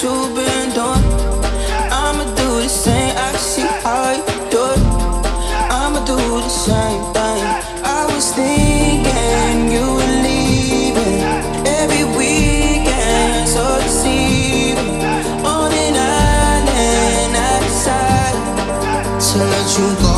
you've been doing. I'ma do the same, I see how you do it. I'ma do the same thing. I was thinking you were leaving every weekend, so deceiving. On an island, I decided to let you go.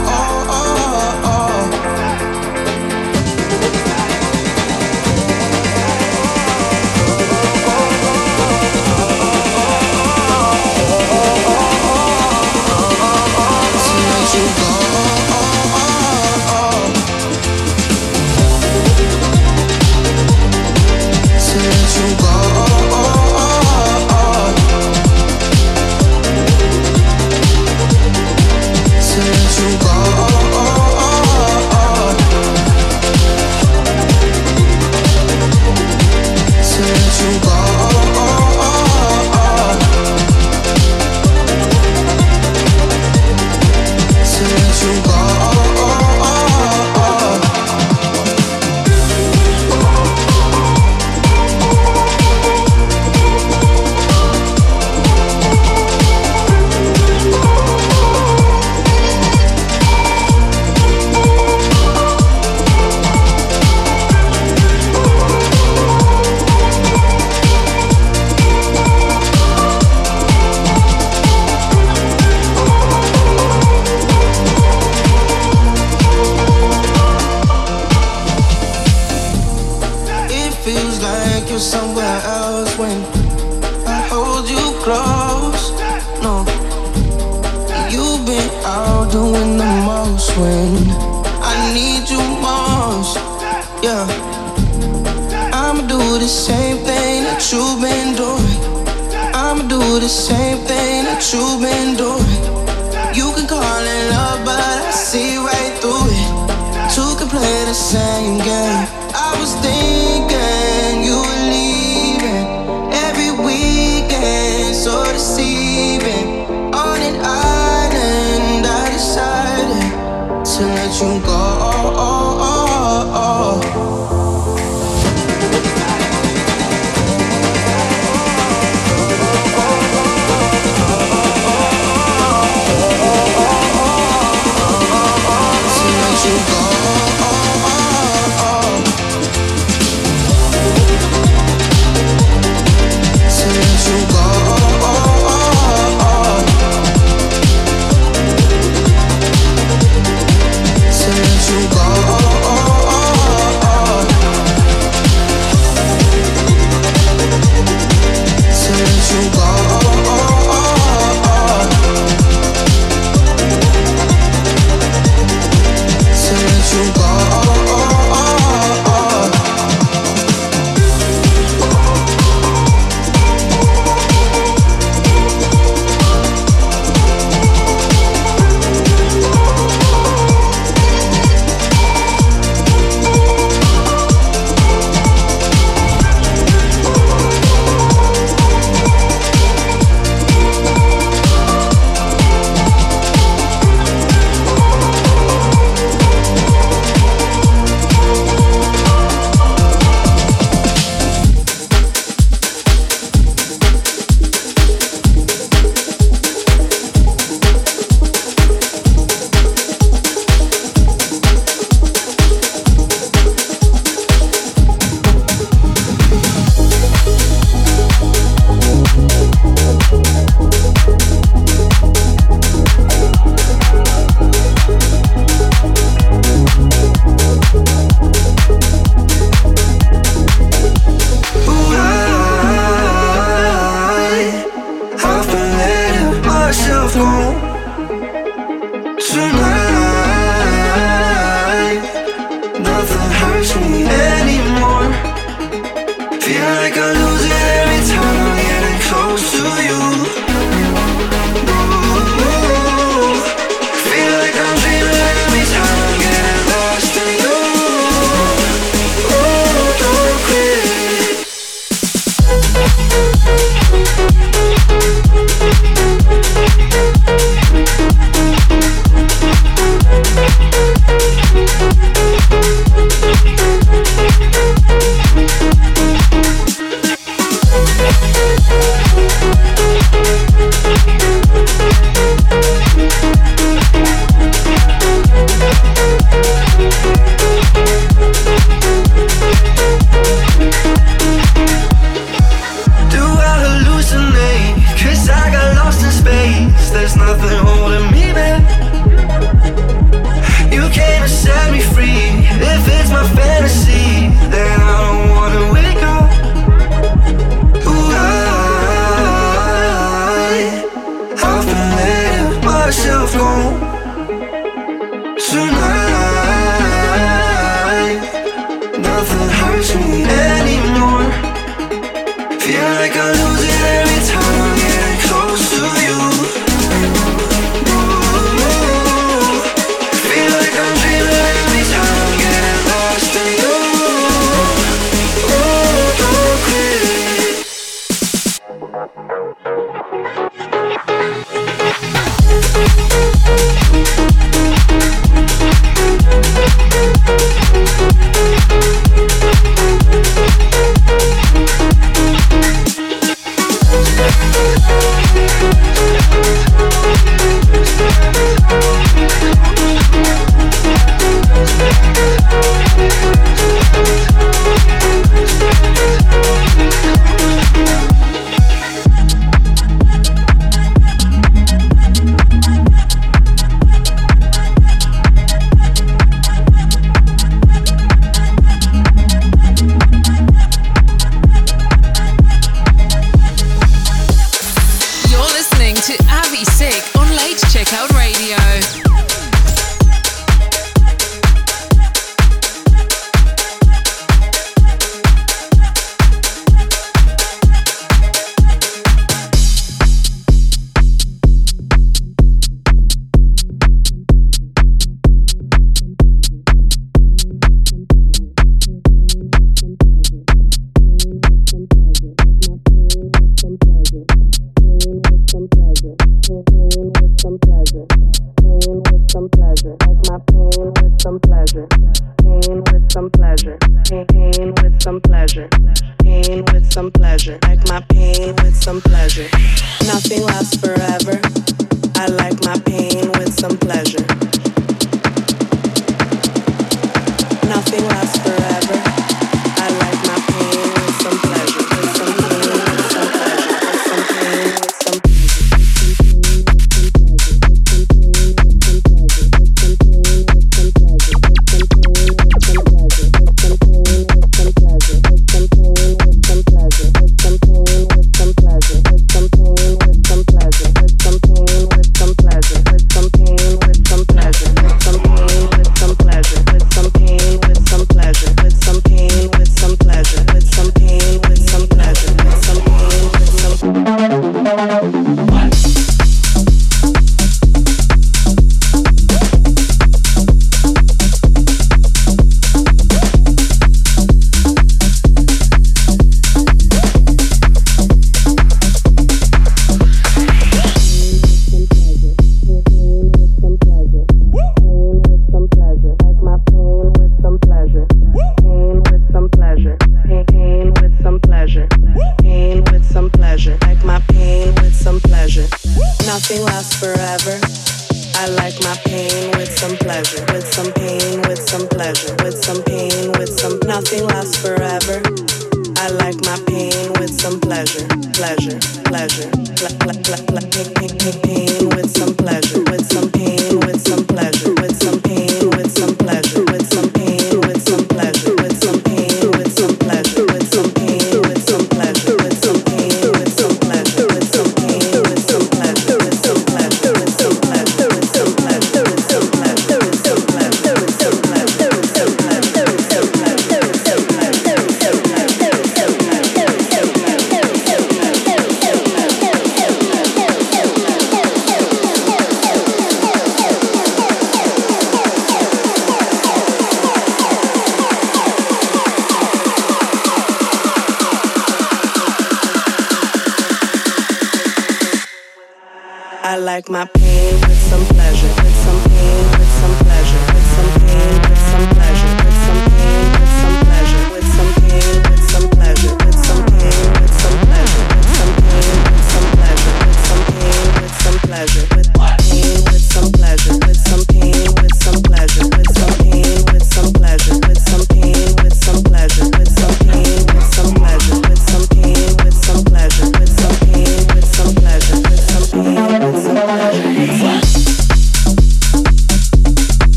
Somewhere else when I hold you close. No, you've been out doing the most when I need you most. Yeah, I'ma do the same thing that you've been doing. I'ma do the same thing that you've been doing. You can call it love, but I see right through it. Two can play the same game. I was thinking you were leaving every weekend, so deceiving. On an island, I decided to let you go. Feel like I lose it every time I'm getting close to you. Ooh, feel like I'm dreaming every time I'm getting lost in you. Ooh, don't quit.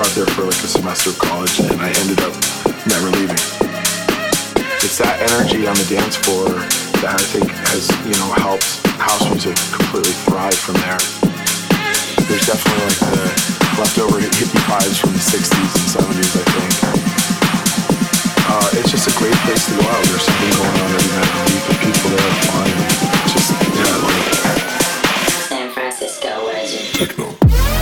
out there for like a semester of college, and I ended up never leaving. It's that energy on the dance floor that I think has, helped house music completely thrive from there. There's definitely like the leftover hippie vibes from the 60s and 70s, I think. It's just a great place to go out. There's something going on every night of the week. The people there are fun. It's just, San Francisco legend. Techno.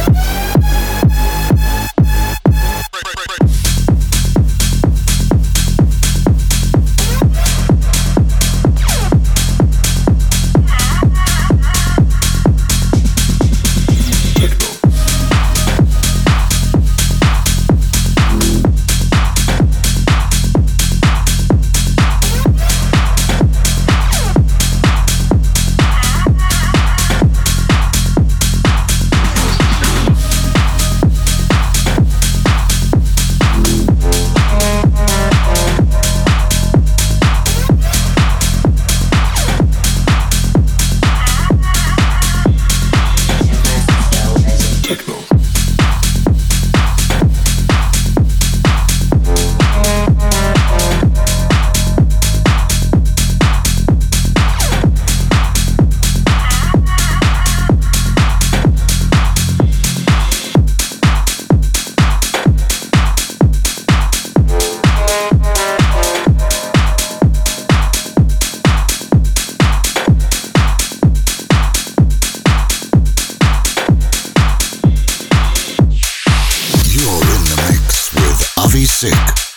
Sick.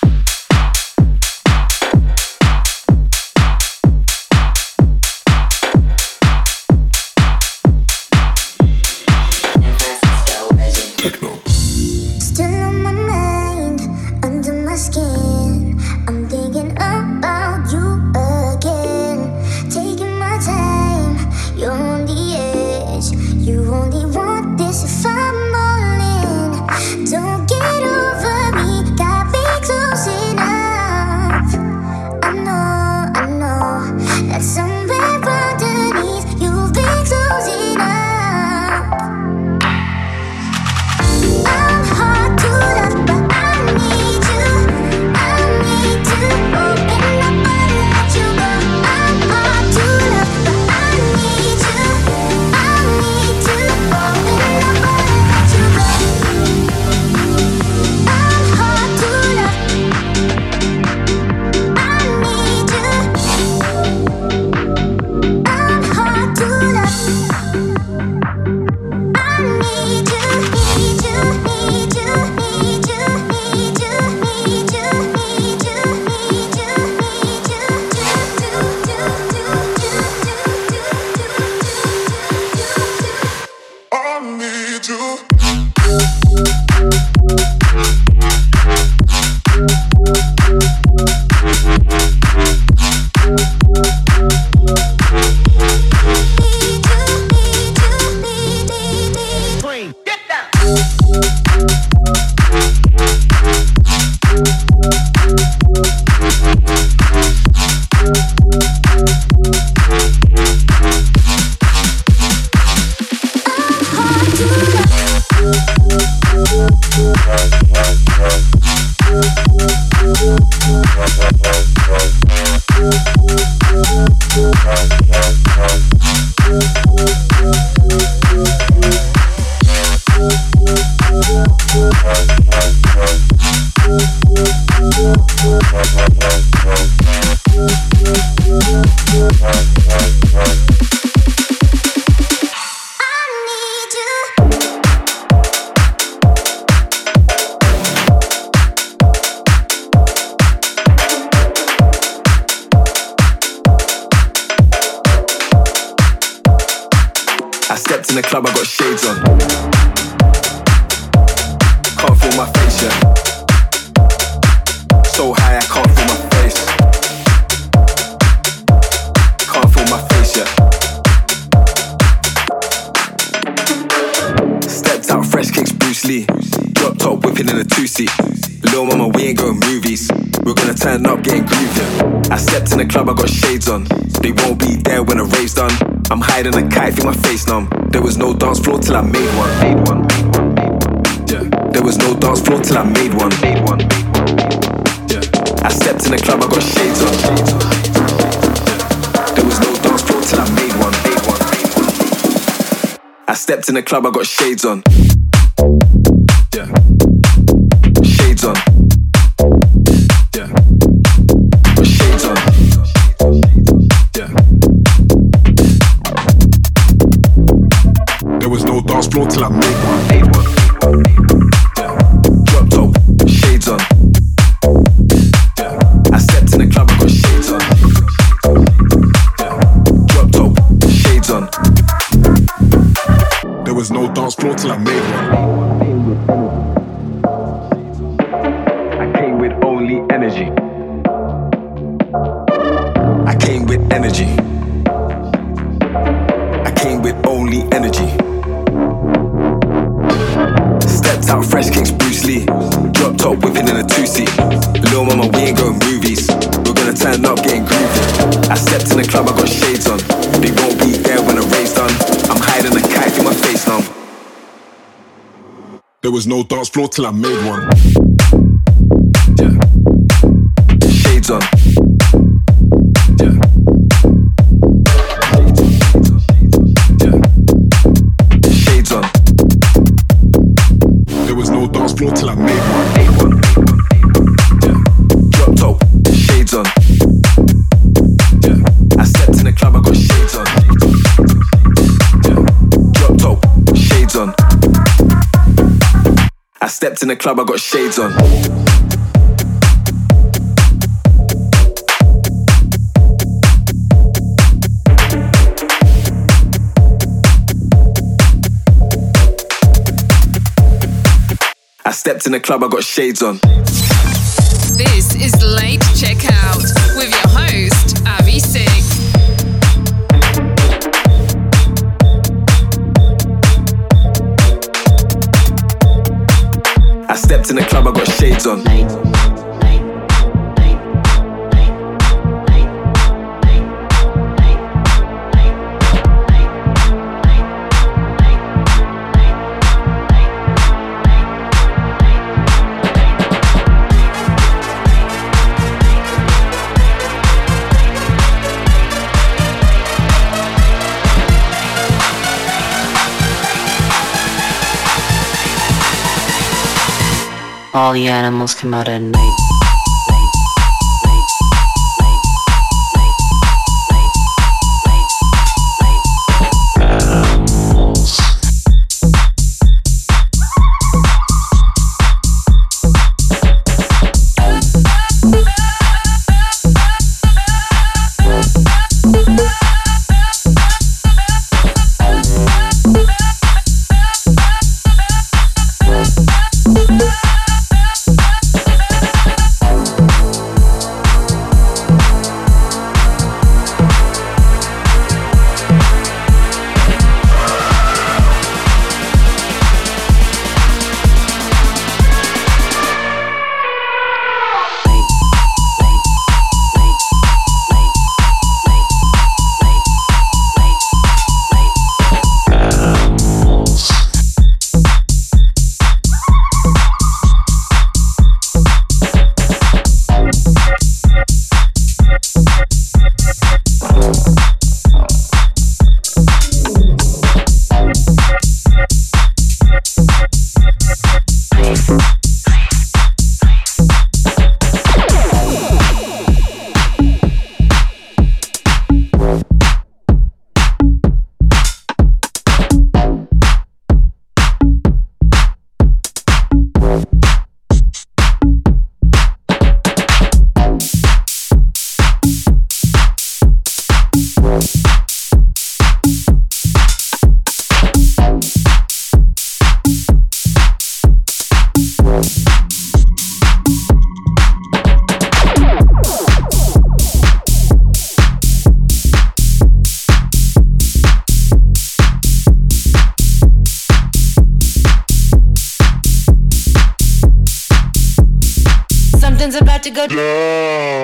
I stepped in the club, I got shades on. Can't feel my face yet. So high, I can't feel my face. Can't feel my face yet. Stepped out, fresh kicks, Bruce Lee. Drop top, whipping in a two-seat. Lil' mama, we ain't going movies. We're gonna turn up, getting groovy. I stepped in the club, I got shades on. They won't be there when the rave's done. I'm hiding a kite, feel my face numb. There was no dance floor till I made one. Yeah. There There was no dance floor till I made one. Yeah. I stepped in the club, I got shades on. There was no dance floor till I made one. I stepped in the club, I got shades on. Yeah. Shades on. Yeah. Got shades on. Yeah. There was no dance floor till I made one. Yeah. Drop top, shades on. Yeah. I stepped in the club, I got shades on. Yeah. Drop top, shades on. There was no dance floor till I made one. I came with only energy. I came with energy. I came with only energy. Stepped out fresh kicks Bruce Lee. Drop top whipping in a two-seat. Little mama, we ain't going movies. We're gonna turn up getting groovy. I stepped in the club, I got shades on. They won't be there when the rave's done. I'm hiding a kite in my face now. There was no dance floor till I made one. Yeah. Shades on. Yeah. Yeah. Shades on. There was no dance floor till I made one. Yeah. Drop top, shades on. Yeah. I stepped in the club, I got shades on. Yeah. Drop top, shades on. I stepped in the club, I got shades on. I stepped in the club, I got shades on. This is Late Checkout with your host, Avi Sick. I stepped in the club, I got shades on. All the animals come out at night. Something's about to go down.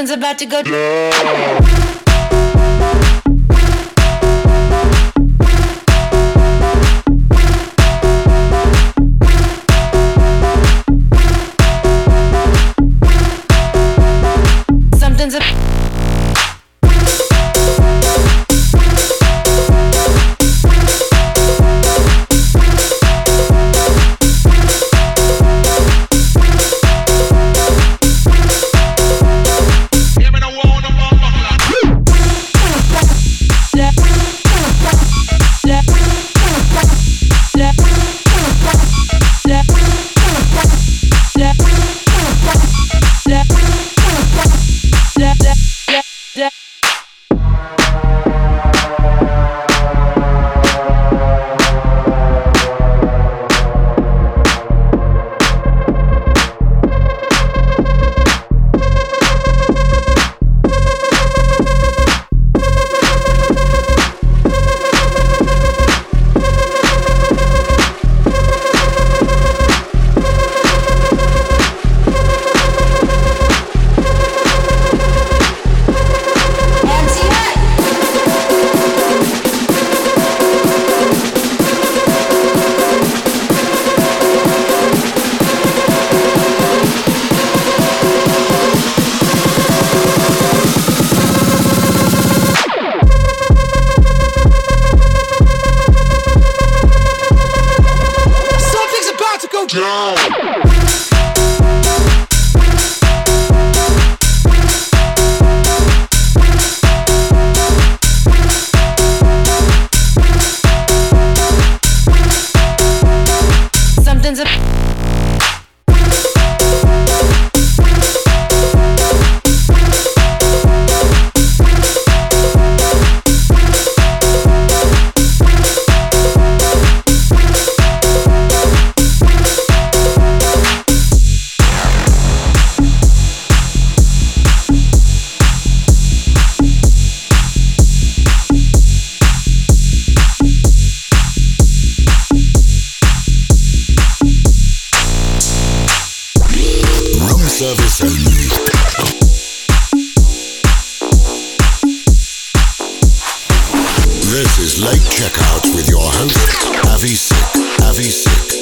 Something's about to go down. Service only. This is Late Checkout with your host, Avi Sick. Avi Sick.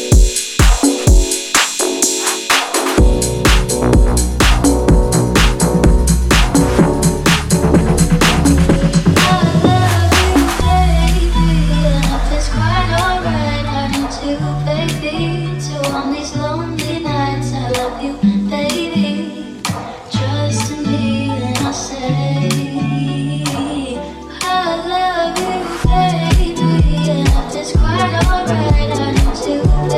I love you, baby. It's quite alright. I need to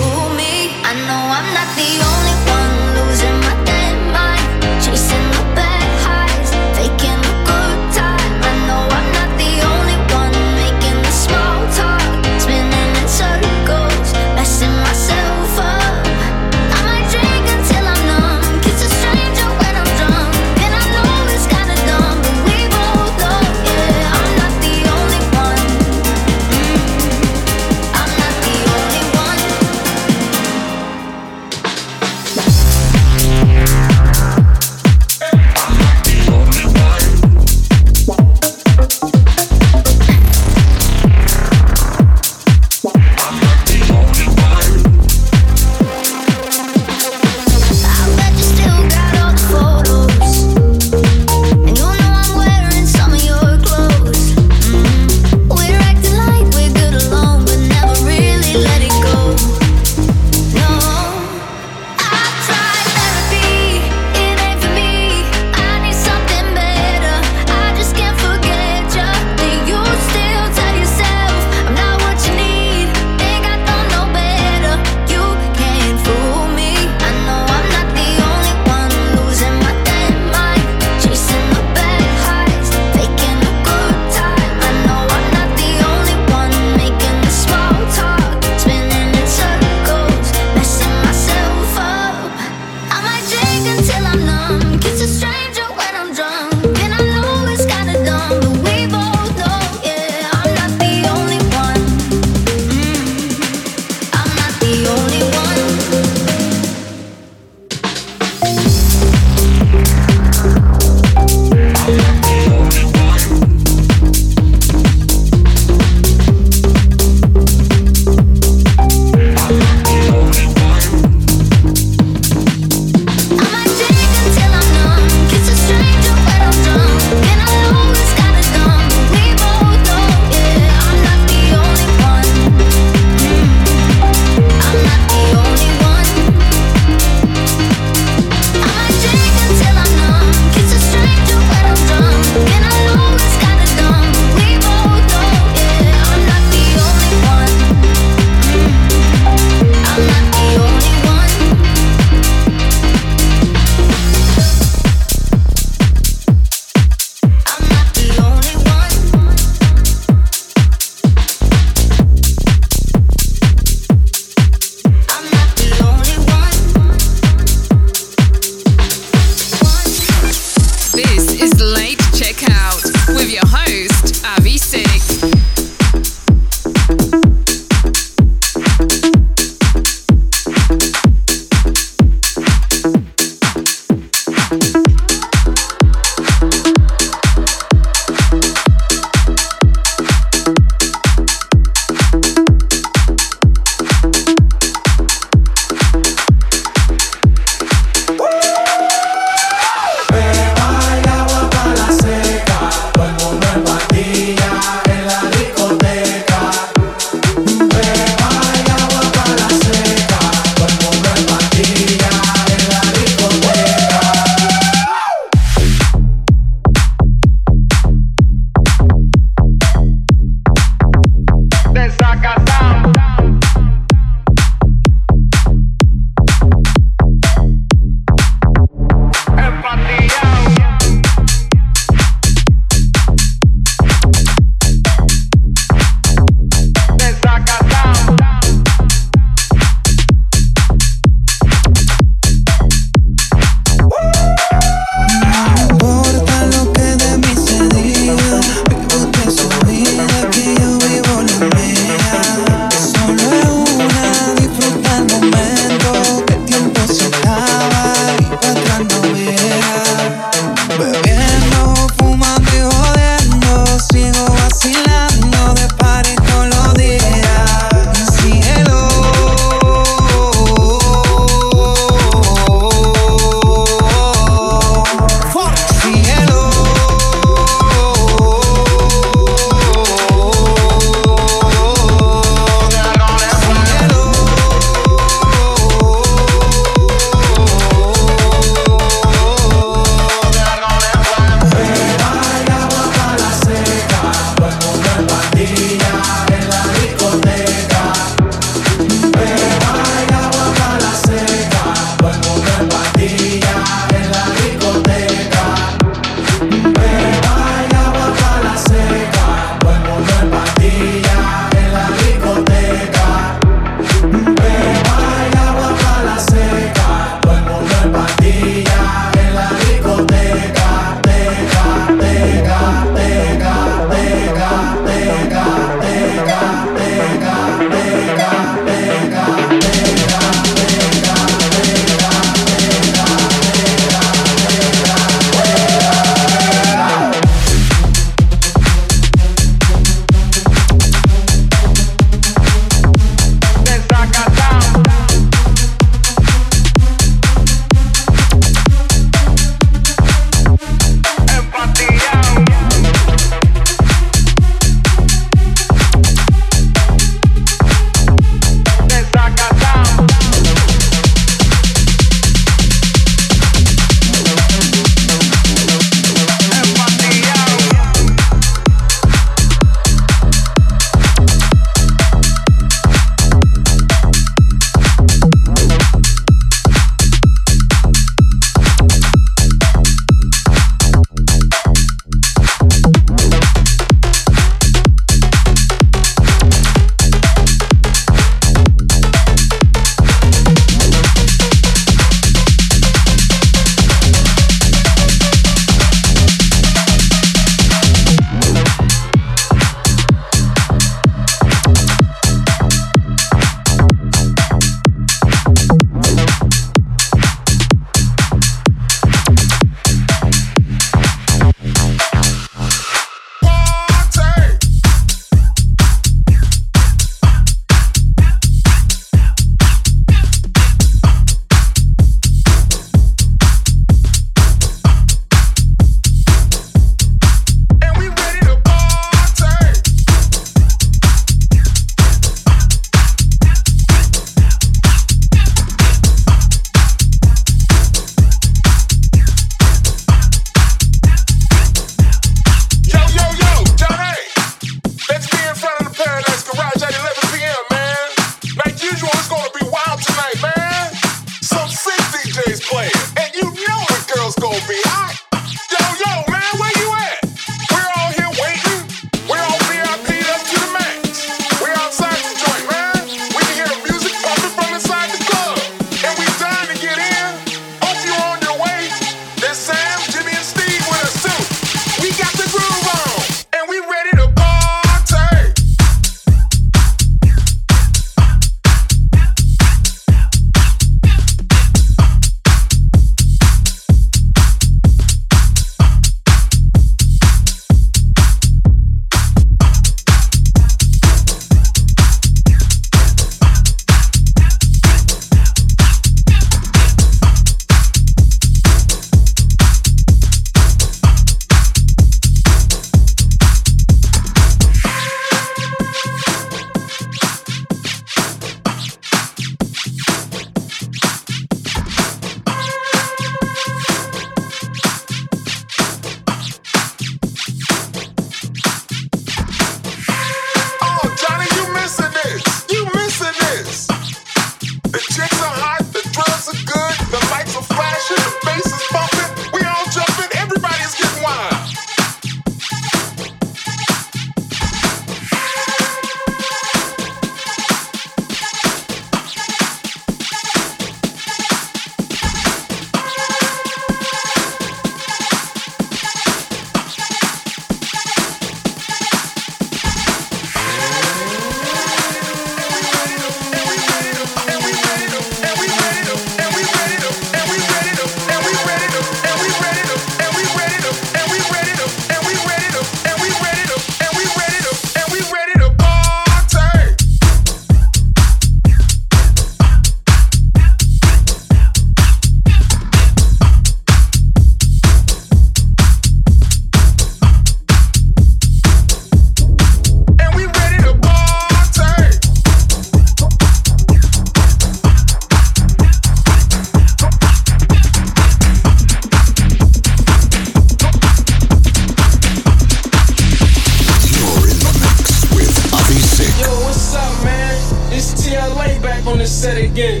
again.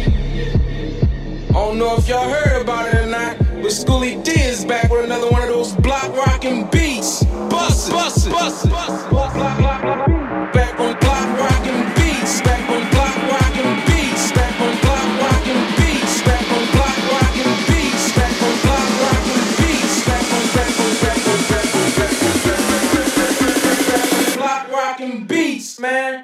I don't know if y'all heard about it or not, but Schoolie D is back with another one of those block rockin' beats. Bust it, bust it, bust it. Back on block rockin' beats. Back on block rockin' beats. Back on block rockin' beats. Back on block rockin' beats. Back on block rockin' beats. Back on block rockin' beats, man.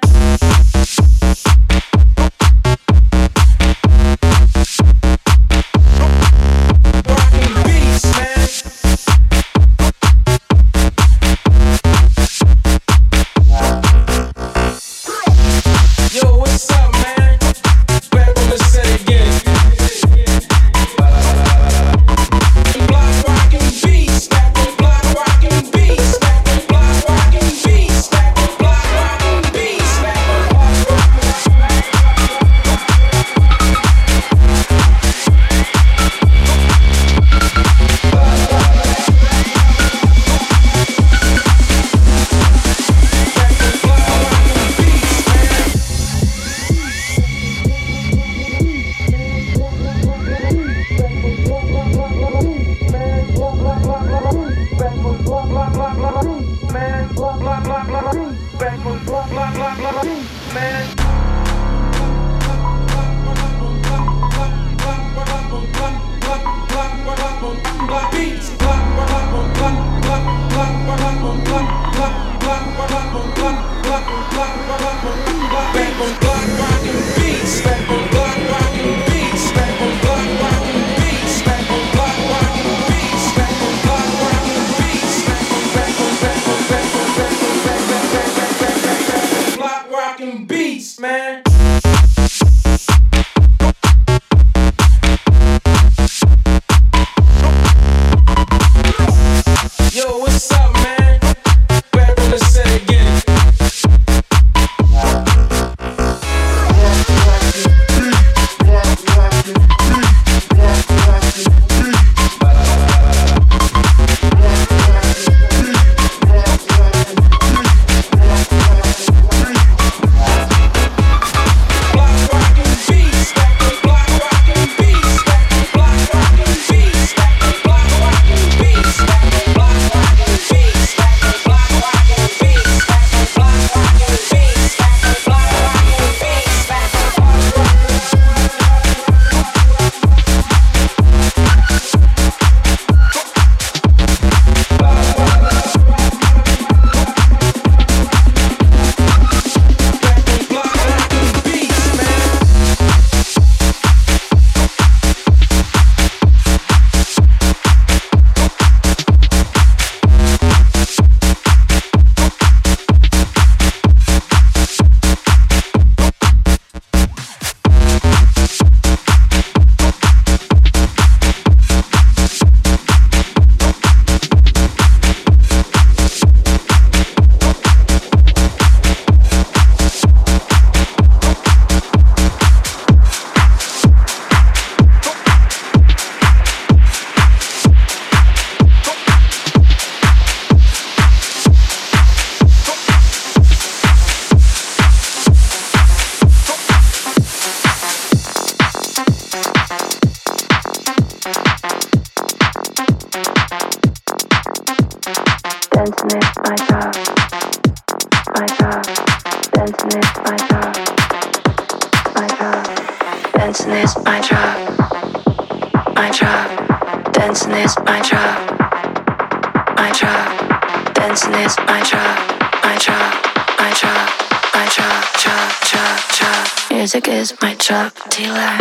Music is my drug dealer.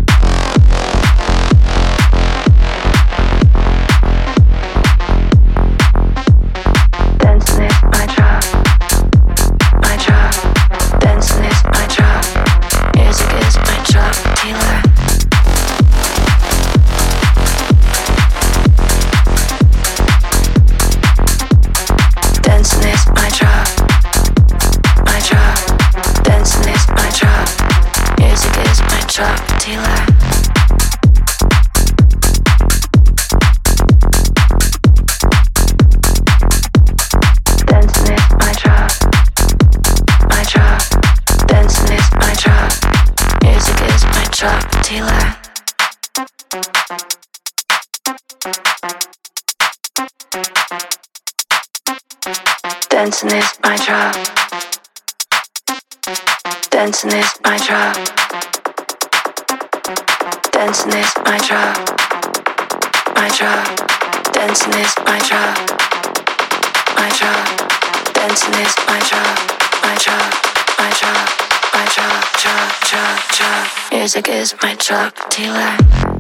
Dancing is my drug. My drug. Dancing is my drug. Music is my drug dealer. Dancing is my drug. My drug. Dancing is my drug. Music is my drug dealer. drug dealer. Dancing is my drug. Dancing is my drug. Dancing is my drug. My drug. Dancing is my drug. My drug. Dancing is my drug. My drug. My drug. My drug. Drug. Music is my drug dealer.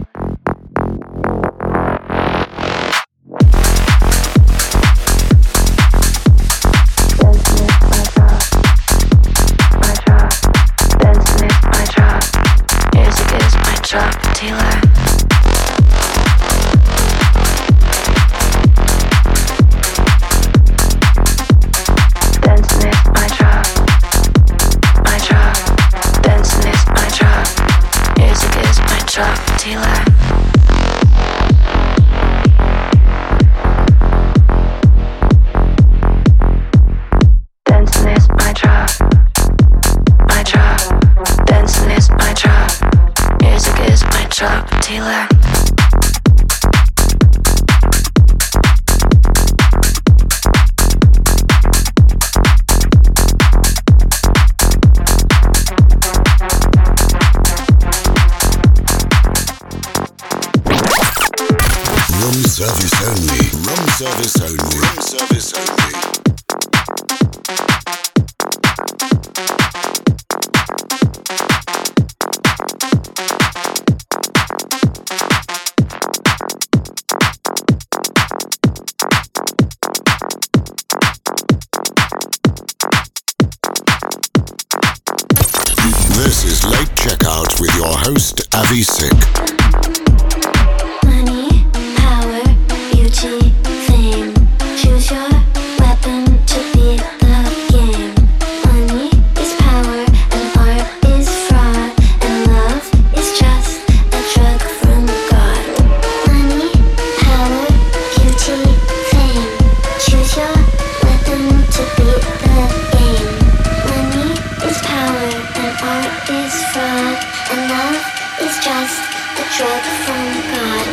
This is Late Checkout with your host, Avi Sick. Money, power, beauty, fame. Choose your weapon to beat the game. Money is power and art is fraud. And love is just a drug from God. Money, power, beauty, fame. Choose your weapon to beat the game. Money is power and art is fraud. And love is just a drug from God.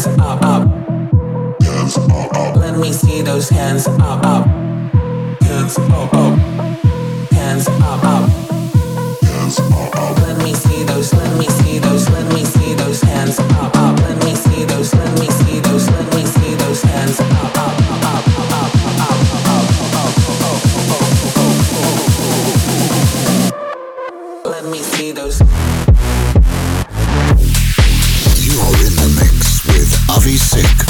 hands up, up. Hands up, up. Let me see those hands up, up. Hands up, up. Hands up, up. Hands up, up. Let me see those, let me see those, let me see those hands up, up. Let me see those, let me see those, let me see those hands up, up, up, up, up, up, Let me see those. You're in the mix with Avi Sick.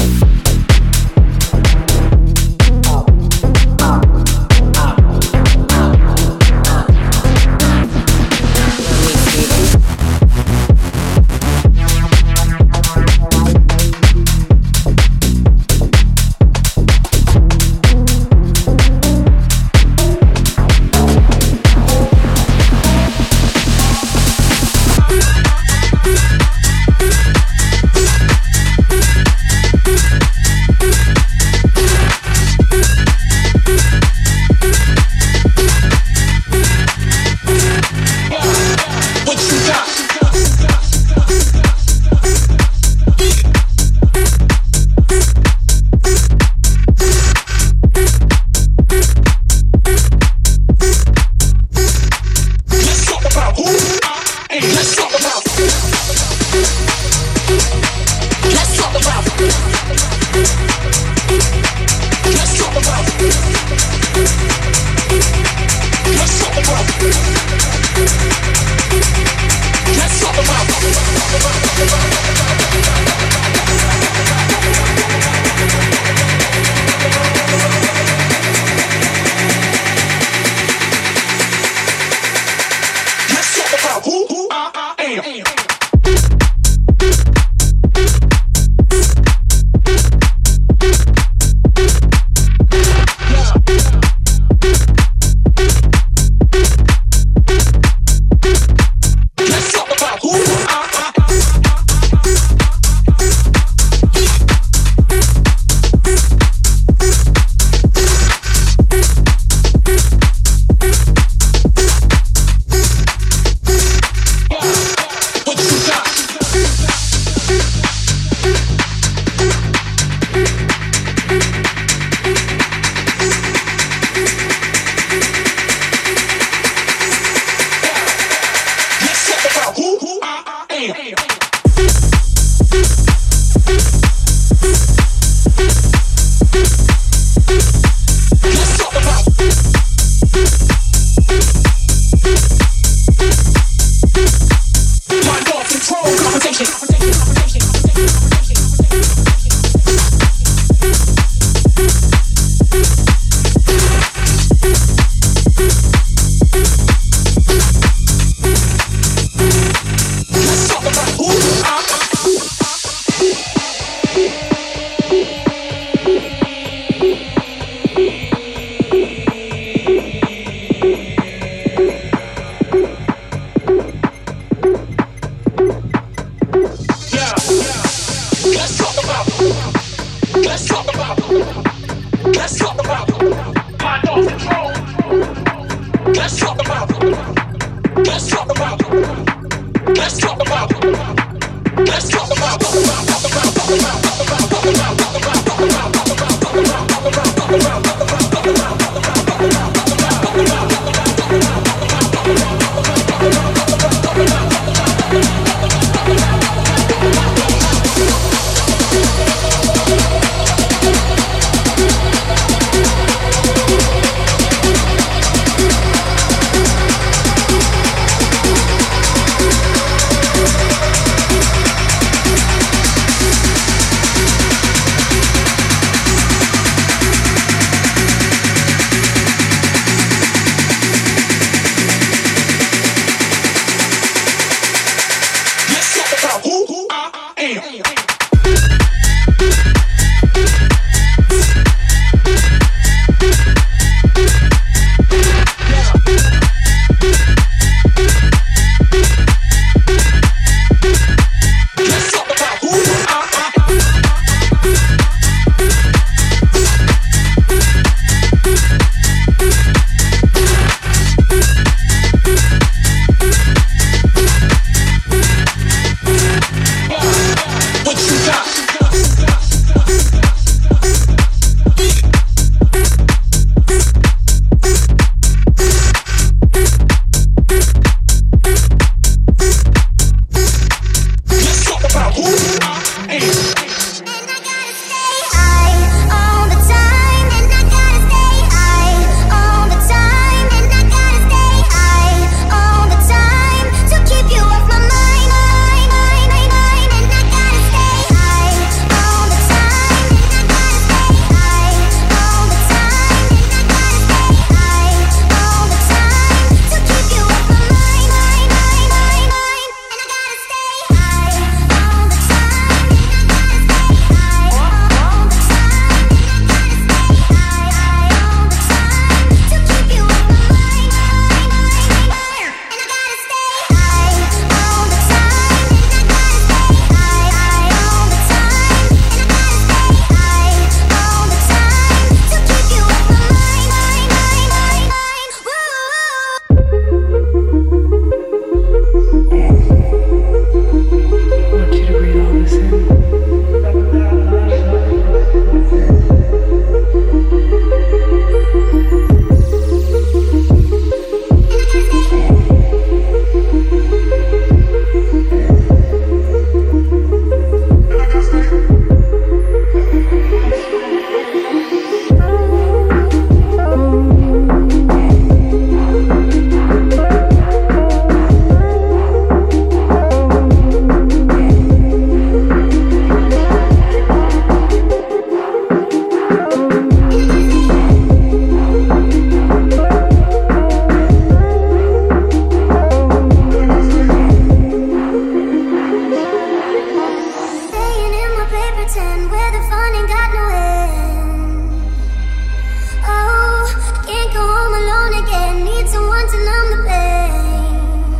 pretend where the fun ain't got no end. Oh, can't go home alone again. Need someone to numb the pain.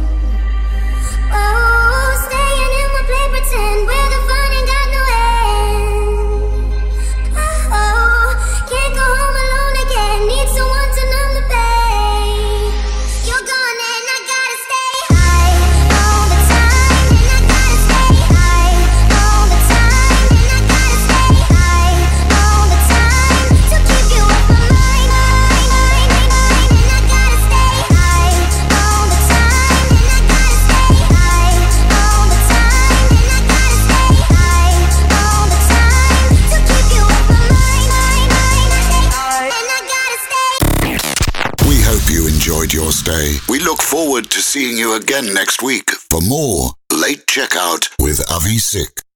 Oh, staying in my play pretend where the fun ain't got no end. Oh, can't go home alone again. Need someone to numb the pain. You're gone and I gotta stay high all the time, and I gotta stay high all the time, and I gotta stay high all the time to keep you off my mind, and I gotta stay high all the time, and I gotta stay high all the time, and I gotta stay high all the time to keep you off my mind, and I gotta stay. We hope you enjoyed your stay. We look forward to seeing you again next week for more Late Checkout with Avi Sick.